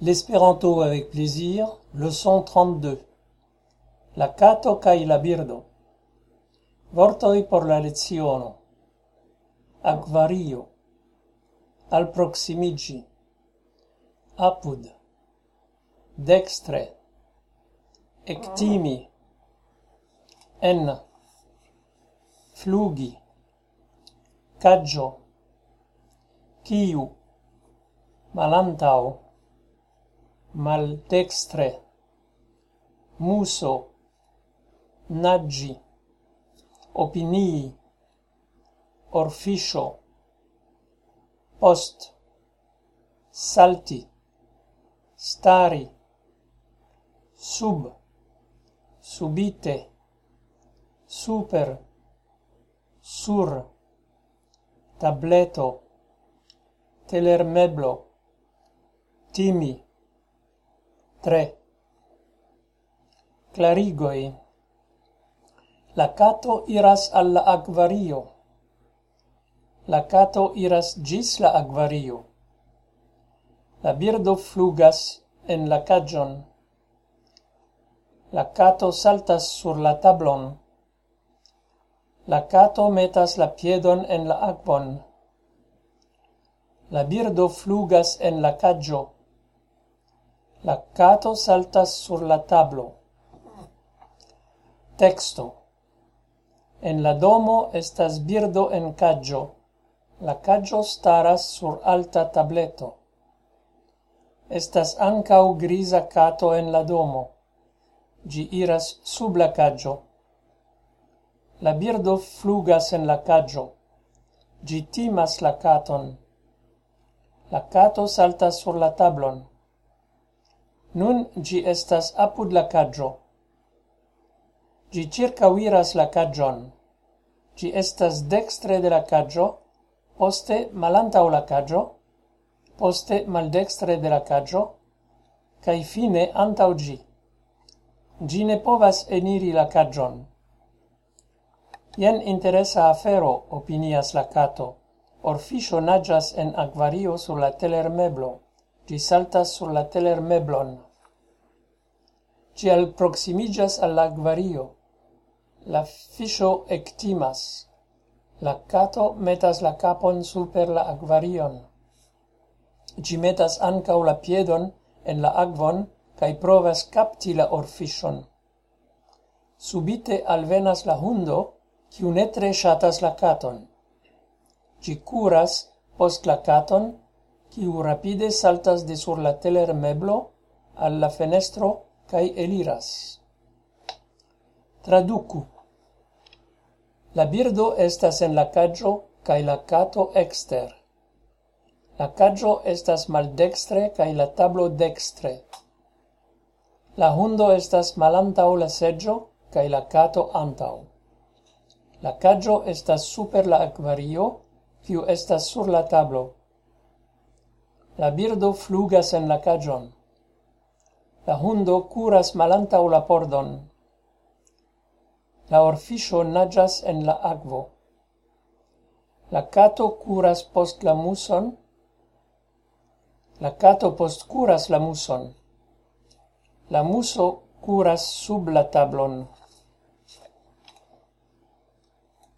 L'Espéranto avec plaisir, leçon 32. La kato kaj la birdo. Vortoj por la leziono. Akvario. Alproksimiĝi. Apud. Dekstre. Ektimi. En. Flugi. Kaĝo. Kiu. Malantaŭ. Maldekstre. Muso. Naggi. Opinii. Orfiscio. Post. Salti. Stari. Sub. Subite. Super. Sur. Tableto. Telermeblo. Timi. 3. Clarigoi. La kato iras al la akvario. La kato iras gis la akvario. La birdo flugas en la kaĝon. La kato saltas sur la tablon. La kato metas la piedon en la akvon. La birdo flugas en la kaĝo. La kato saltas sur la tablo. Texto. En la domo estas birdo en kaĝo. La kaĝo staras sur alta tableto. Estas ankaŭ griza kato en la domo. Ĝi iras sub la kaĝo. La birdo flugas en la kaĝo. Ĝi timas la katon. La kato saltas sur la tablon. Nun ĝi estas apud la kaĝo. Ĝi ĉirkaŭiras la kaĝon. Ĝi estas dekstre de la kaĝo, poste malantaŭ la kaĝo, poste maldekstre de la kaĝo, kaj fine antaŭ ĝi. Ĝi ne povas eniri la kaĝon. Jen interesa afero, opinias la kato. Orfiscio naĝas en akvario sur la telermeblo. Ĝi saltas sur la telermeblon. Ĝi alproksimiĝas al la akvario. La fiŝo ektimas. La kato metas la kapon super la akvarion. Ĝi metas ankaŭ la piedon en la akvon kaj provas kapti la orfiŝon. Subite alvenas la hundo, kiu ne tre ŝatas la katon. Ĝi kuras post la katon, kiu rapide saltas de sur la telermeblo al la fenestro kaj eliras. Traduku. La birdo estas en la kaĝo kaj la kato ekster. La kaĝo estas maldekstre kaj la tablo dekstre. La hundo estas malantaŭ la seĝo kaj la kato antaŭ. La kaĝo estas super la akvario, kiu estas sur la tablo. La birdo flugas en la kaĝon. La hundo kuras malantaŭ la pordon. La orfiŝo naĝas en la akvo. La kato kuras post la muson. La kato postkuras la muson. La muso kuras sub la tablon.